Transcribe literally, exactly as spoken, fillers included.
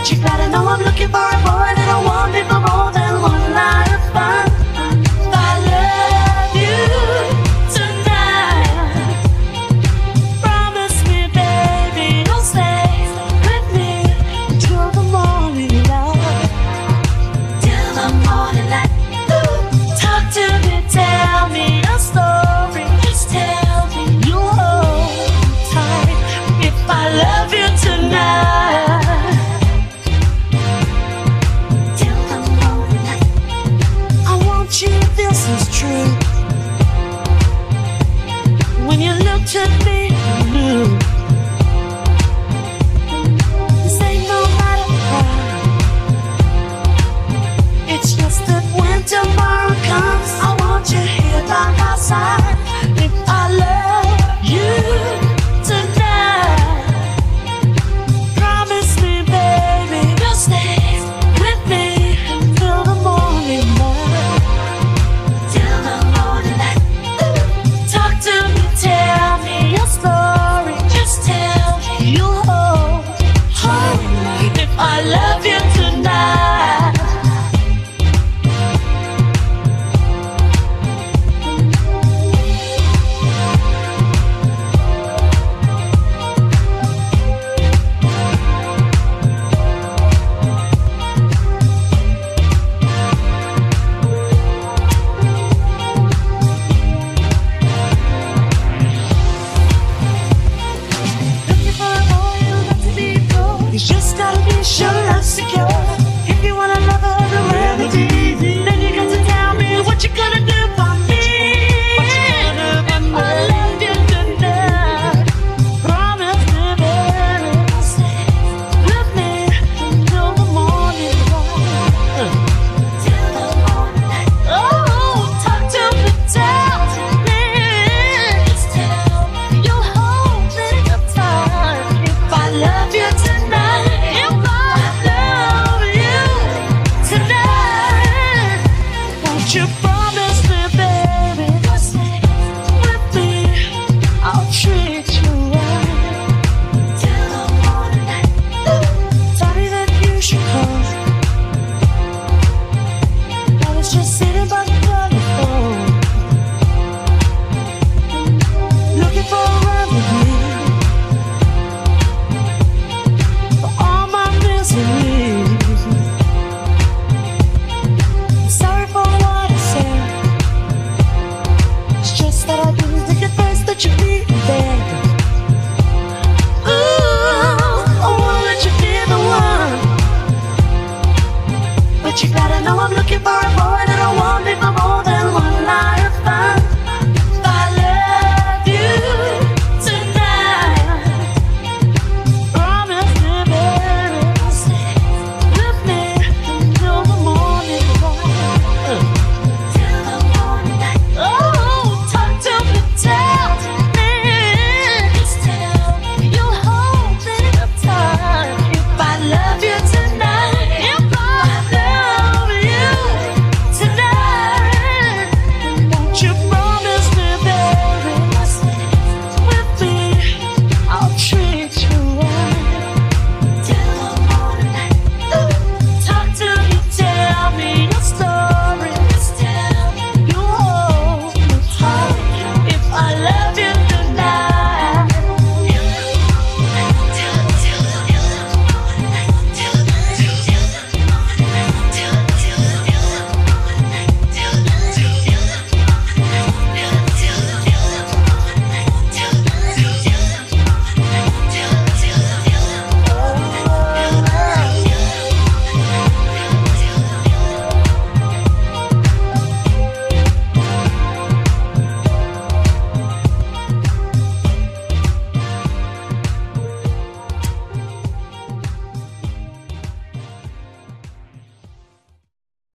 you gotta know I'm looking for a boy that I want me for more than one night of fun. I love you tonight. Promise me, baby, you'll stay with me till the morning light. Till the morning light. Ooh. Talk to me, tell me a story. Just tell me you'll hold tight if I love you tonight. Till the morning light. I want you, this is true. When you looked at me, you knew. This ain't no matter how. It's just that when tomorrow comes, I want you here by my side. If I love you tonight, promise me, baby, you'll stay with me till the morning light. Till the morning light. Talk to me, tell me your story. Just tell me you'll hold, hold if I love you tonight. Looking for a boy who got to be cool. You just gotta be sure and secure. If you wanna love her the remedy, then you got to tell me what you gonna do for me. If I love you tonight, promise me, baby, stay with me till the morning light. Till the morning light. Oh, talk to me, tell me, just tell me you'll hold me tight. If I love you tonight, if I love you tonight, won't you promise me, baby, you'll stay with me? I'll treat you right till the morning light. Tell me that you should come.